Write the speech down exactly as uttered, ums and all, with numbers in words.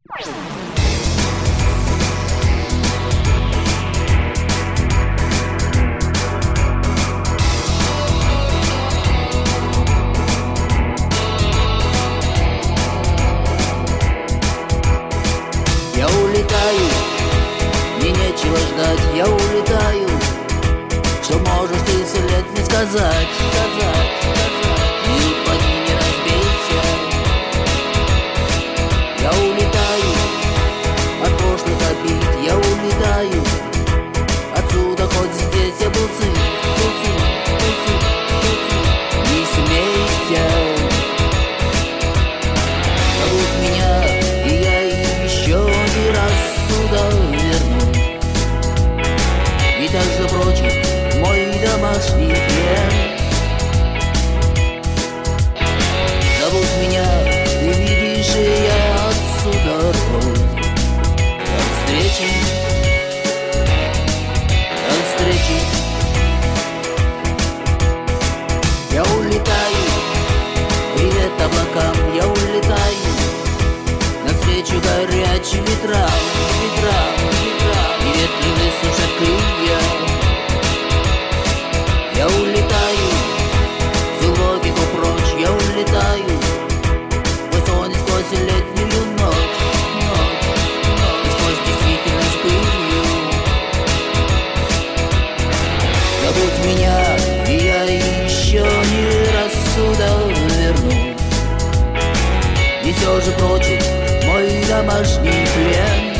Я улетаю, мне нечего ждать, я улетаю. Что можешь ты вслед мне сказать, сказать, сказать? Не упади, не разбейся. Я улетаю от прошлых обид, я улетаю отсюда, хоть здесь я был сын, был сын, был сын, был сын. Не смейся, зовут меня, и я еще не раз сюда верну. И также прочит мой домашний плен. Зовут меня, увидишь, и я отсюда рву. До встречи, до встречи. Я улетаю, привет облакам, я улетаю навстречу горячим ветрам, ветрам, ветрам. И ветры высушат крылья. Я улетаю в логику прочь, я улетаю сквозь сон и сквозь летнюю ночь, ночь, ночь, и сквозь действительность пылью. Зовут меня, и я еще не раз сюда верну. И все же прочит мой домашний плен.